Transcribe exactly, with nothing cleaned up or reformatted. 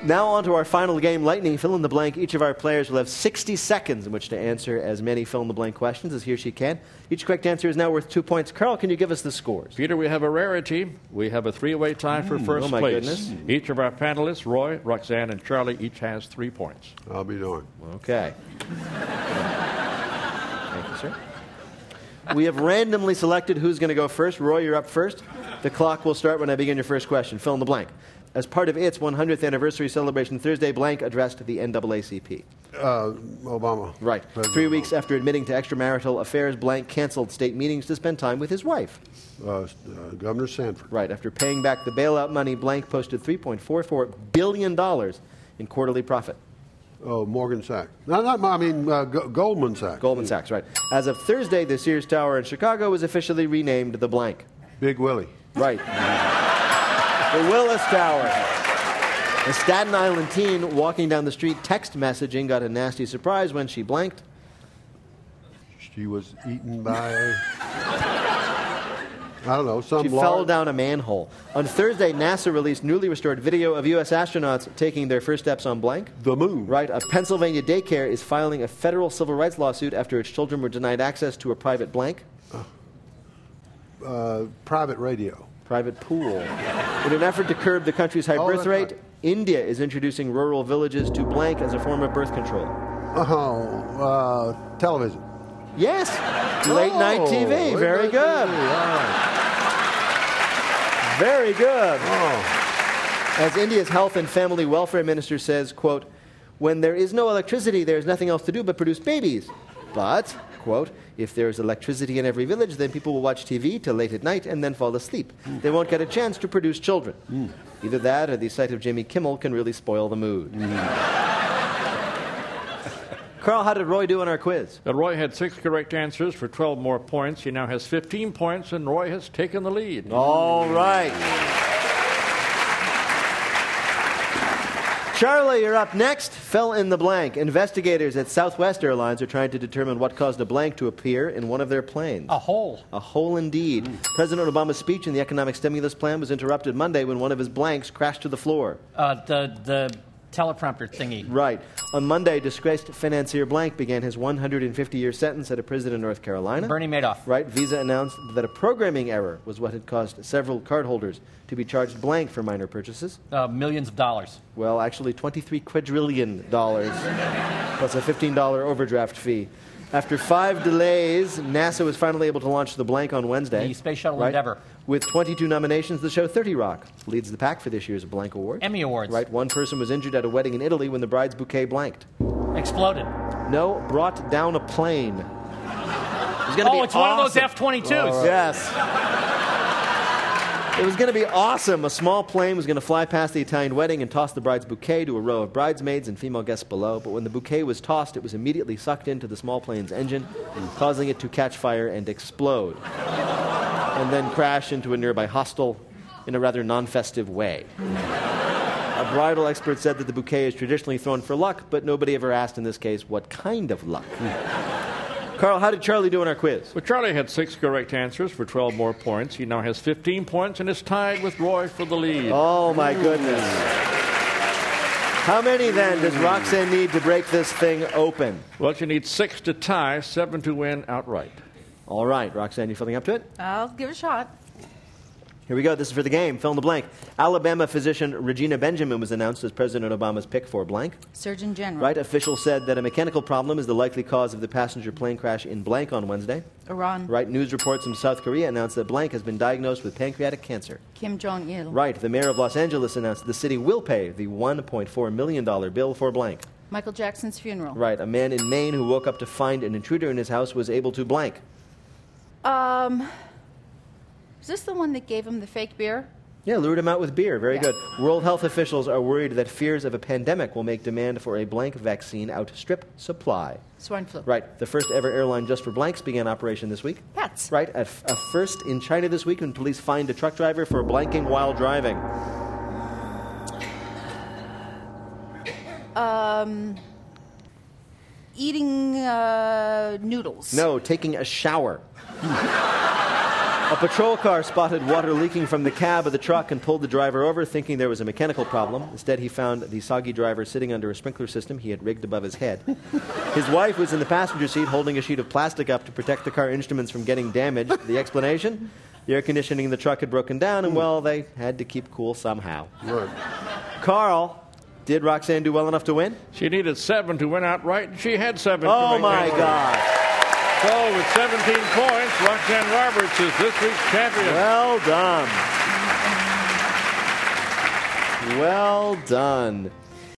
Now on to our final game, Lightning Fill in the Blank. Each of our players will have sixty seconds in which to answer as many fill in the blank questions as he or she can. Each correct answer is now worth two points. Carl, can you give us the scores? Peter, we have a rarity. We have a three-way tie for first oh my place. Goodness. Each of our panelists, Roy, Roxanne, and Charlie, each has three points. I'll be darned. Okay. Thank you, sir. We have randomly selected who's going to go first. Roy, you're up first. The clock will start when I begin your first question. Fill in the blank. As part of its one hundredth anniversary celebration Thursday, blank addressed the N double A C P. Uh, Obama. Right. President Three Obama. weeks after admitting to extramarital affairs, blank canceled state meetings to spend time with his wife. Uh, uh, Governor Sanford. Right. After paying back the bailout money, blank posted three point four four billion dollars in quarterly profit. Oh, Morgan Sachs. No, not, I mean, uh, G- Goldman Sachs. Goldman Sachs, right. As of Thursday, the Sears Tower in Chicago was officially renamed the blank. Big Willie. Right. The Willis Tower. A Staten Island teen walking down the street text messaging got a nasty surprise when she blanked. She was eaten by, I don't know, some She large... fell down a manhole. On Thursday, NASA released newly restored video of U S astronauts taking their first steps on blank. The moon. Right. A Pennsylvania daycare is filing a federal civil rights lawsuit after its children were denied access to a private blank. Uh, private radio. Private pool. In an effort to curb the country's high Oh, birth that's rate, right. India is introducing rural villages to blank as a form of birth control. Oh, uh, television. Yes. Late night Oh, T V. late Very night good. T V. All right. Very good. Oh. As India's health and family welfare minister says, quote, when there is no electricity, there is nothing else to do but produce babies. But, quote, if there is electricity in every village, then people will watch T V till late at night and then fall asleep. Mm. They won't get a chance to produce children. Mm. Either that or the sight of Jimmy Kimmel can really spoil the mood. Mm. Carl, how did Roy do on our quiz? Uh, Roy had six correct answers for twelve more points. He now has fifteen points, and Roy has taken the lead. All right. Charlie, you're up next. Fill in the blank. Investigators at Southwest Airlines are trying to determine what caused a blank to appear in one of their planes. A hole. A hole indeed. Mm. President Obama's speech in the economic stimulus plan was interrupted Monday when one of his blanks crashed to the floor. Uh, the the teleprompter thingy. Right. On Monday, disgraced financier blank began his one hundred fifty-year sentence at a prison in North Carolina. Bernie Madoff. Right. Visa announced that a programming error was what had caused several cardholders to be charged blank for minor purchases. Uh, millions of dollars. Well, actually, twenty-three quadrillion dollars plus a fifteen dollar overdraft fee. After five delays, NASA was finally able to launch the blank on Wednesday. The Space Shuttle right? Endeavour. With twenty-two nominations, the show thirty Rock leads the pack for this year's Blank Award. Emmy Awards. Right. One person was injured at a wedding in Italy when the bride's bouquet blanked. Exploded. No, brought down a plane. It was gonna oh, be it's awesome. one of those F twenty-twos. Right. Yes. It was going to be awesome. A small plane was going to fly past the Italian wedding and toss the bride's bouquet to a row of bridesmaids and female guests below. But when the bouquet was tossed, it was immediately sucked into the small plane's engine, causing it to catch fire and explode, and then crash into a nearby hostel in a rather non-festive way. A bridal expert said that the bouquet is traditionally thrown for luck, but nobody ever asked in this case what kind of luck. Carl, how did Charlie do on our quiz? Well, Charlie had six correct answers for twelve more points. He now has fifteen points and is tied with Roy for the lead. Oh, my goodness. How many, then, does Roxanne need to break this thing open? Well, she needs six to tie, seven to win outright. All right, Roxanne, you feeling up to it? I'll give it a shot. Here we go. This is for the game. Fill in the blank. Alabama physician Regina Benjamin was announced as President Obama's pick for blank. Surgeon General. Right. Officials said that a mechanical problem is the likely cause of the passenger plane crash in blank on Wednesday. Iran. Right. News reports from South Korea announced that blank has been diagnosed with pancreatic cancer. Kim Jong-il. Right. The mayor of Los Angeles announced the city will pay the one point four million dollars bill for blank. Michael Jackson's funeral. Right. A man in Maine who woke up to find an intruder in his house was able to blank. Um, is this the one that gave him the fake beer? Yeah, lured him out with beer. Very Yeah. good. World health officials are worried that fears of a pandemic will make demand for a blank vaccine outstrip supply. Swine flu. Right. The first ever airline just for blanks began operation this week. Pets. Right. A, f- a first in China this week when police fined a truck driver for blanking while driving. Um, eating uh, noodles. No, taking a shower. A patrol car spotted water leaking from the cab of the truck and pulled the driver over, thinking there was a mechanical problem. Instead, he found the soggy driver sitting under a sprinkler system he had rigged above his head. His wife was in the passenger seat holding a sheet of plastic up to protect the car instruments from getting damaged. The explanation? The air conditioning in the truck had broken down, and, well, they had to keep cool somehow. Right. Carl, did Roxanne do well enough to win? She needed seven to win outright, and she had seven. Oh, to make my that God. So, with seventeen points, Roxanne Roberts is this week's champion. Well done. Well done.